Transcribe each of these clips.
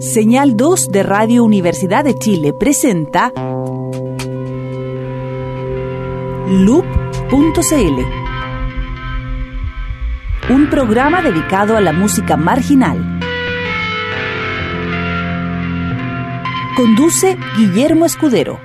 Señal 2 de Radio Universidad de Chile presenta Loop.cl, un programa dedicado a la música marginal. Conduce Guillermo Escudero.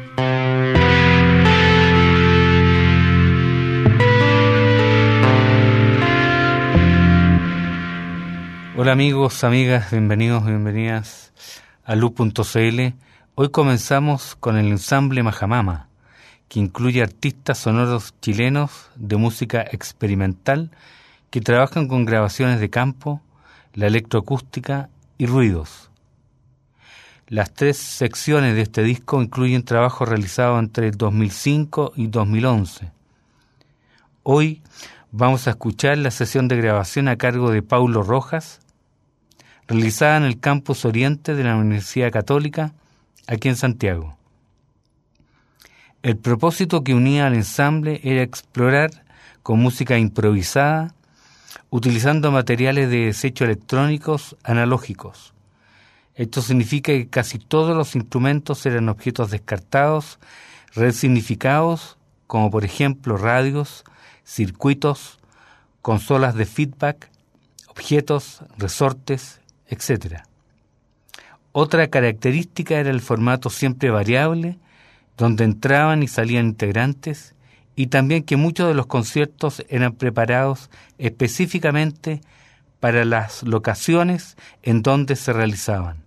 Hola amigos, amigas, bienvenidos, bienvenidas a Loop.cl. Hoy comenzamos con el ensamble Majamama, que incluye artistas sonoros chilenos de música experimental que trabajan con grabaciones de campo, la electroacústica y ruidos. Las 3 secciones de este disco incluyen trabajos realizados entre 2005 y 2011. Hoy vamos a escuchar la sesión de grabación a cargo de Paulo Rojas, realizada en el Campus Oriente de la Universidad Católica, aquí en Santiago. El propósito que unía al ensamble era explorar con música improvisada, utilizando materiales de desecho electrónicos analógicos. Esto significa que casi todos los instrumentos eran objetos descartados, resignificados, como por ejemplo radios, circuitos, consolas de feedback, objetos, resortes, etc. Otra característica era el formato siempre variable, donde entraban y salían integrantes, y también que muchos de los conciertos eran preparados específicamente para las locaciones en donde se realizaban.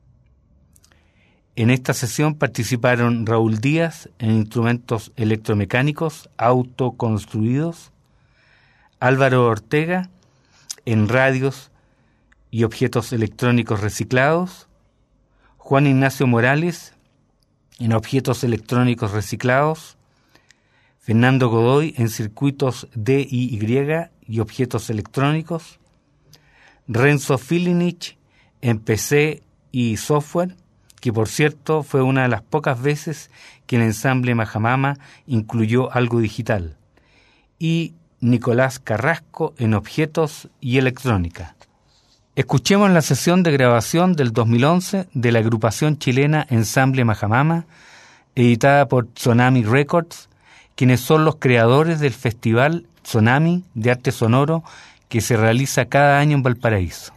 En esta sesión participaron Raúl Díaz en instrumentos electromecánicos autoconstruidos, Álvaro Ortega en radios y objetos electrónicos reciclados, Juan Ignacio Morales en objetos electrónicos reciclados, Fernando Godoy en circuitos DIY y objetos electrónicos, Renzo Filinich en PC y software, que por cierto fue una de las pocas veces que el ensamble Majamama incluyó algo digital, y Nicolás Carrasco en objetos y electrónica. Escuchemos la sesión de grabación del 2011 de la agrupación chilena Ensamble Majamama, editada por Tsunami Records, quienes son los creadores del Festival Tsunami de Arte Sonoro que se realiza cada año en Valparaíso.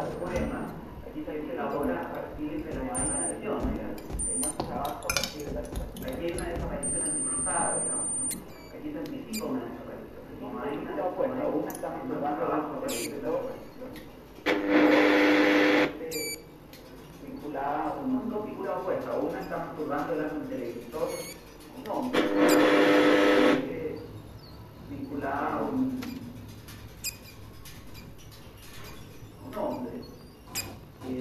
de poemas, aquí se elabora a partir de la imaginación, digamos, trabajo a partir de la aquí hay una desaparición anticipada, digamos, aquí se anticipa una desaparición. No hay una desaparición, una está masturbando abajo de vinculada a un mundo, figura opuesta, una está masturbando delante de un televisor, un hombre, vinculada a un hombre que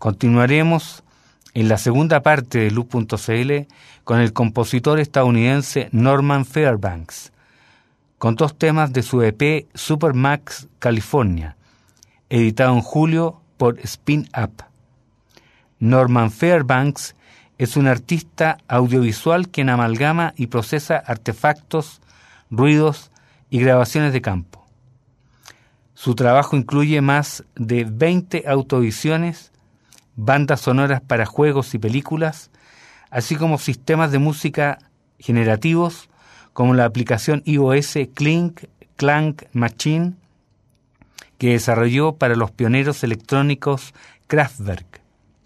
Continuaremos en la segunda parte de Loop.cl con el compositor estadounidense Norman Fairbanks, con 2 temas de su EP Supermax California, editado en julio por Spin Up. Norman Fairbanks es un artista audiovisual quien amalgama y procesa artefactos, ruidos y grabaciones de campo. Su trabajo incluye más de 20 autoediciones, bandas sonoras para juegos y películas, así como sistemas de música generativos como la aplicación iOS Clink Clank Machine que desarrolló para los pioneros electrónicos Kraftwerk.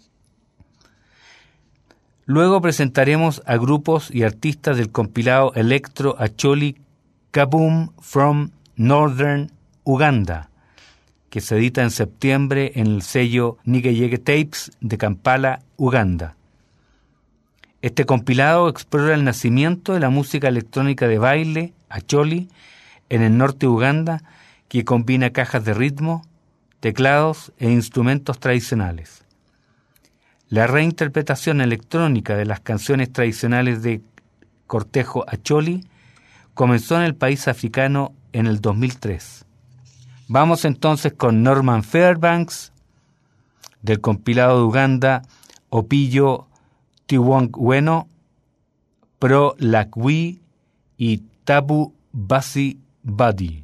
Luego presentaremos a grupos y artistas del compilado Electro Acholi Kaboom from Northern Uganda, que se edita en septiembre en el sello Nigeyege Tapes de Kampala, Uganda. Este compilado explora el nacimiento de la música electrónica de baile, Acholi, en el norte de Uganda, que combina cajas de ritmo, teclados e instrumentos tradicionales. La reinterpretación electrónica de las canciones tradicionales de cortejo Acholi comenzó en el país africano en el 2003. Vamos entonces con Norman Fairbanks, del compilado de Uganda Opillo Tiwongweno, Pro Lakwi y Tabu Basi Badi.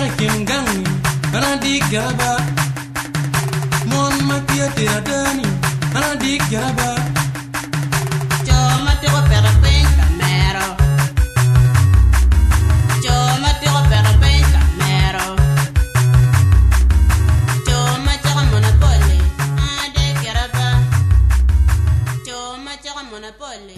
kim gang ana di garaba mon makia tiradani ana di garaba Choma te go per ben camero Choma te go per ben camero Choma te go monopoly ade garaba Choma te go monopoly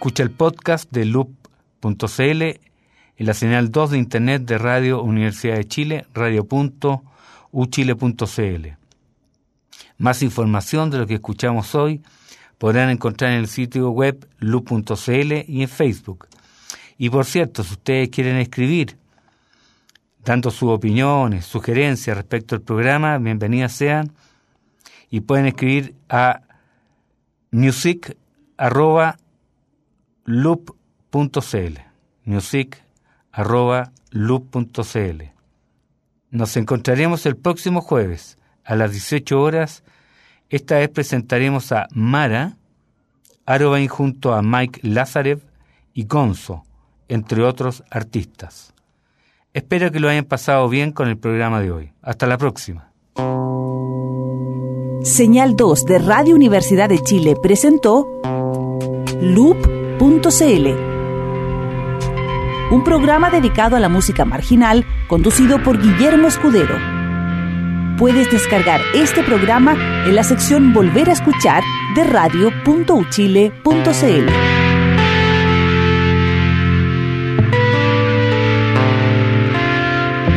Escucha el podcast de loop.cl en la señal 2 de Internet de Radio Universidad de Chile, radio.uchile.cl. Más información de lo que escuchamos hoy podrán encontrar en el sitio web loop.cl y en Facebook. Y por cierto, si ustedes quieren escribir, dando sus opiniones, sugerencias respecto al programa, bienvenidas sean, y pueden escribir a music@loop.cl, music@loop.cl. Nos encontraremos el próximo jueves a las 18 horas. Esta vez presentaremos a Mara Arobain junto a Mike Lazarev y Gonzo, entre otros artistas. Espero que lo hayan pasado bien con el programa de hoy. Hasta la próxima. Señal 2 de Radio Universidad de Chile presentó Loop.cl, un programa dedicado a la música marginal conducido por Guillermo Escudero. Puedes descargar este programa en la sección Volver a escuchar de radio.uchile.cl.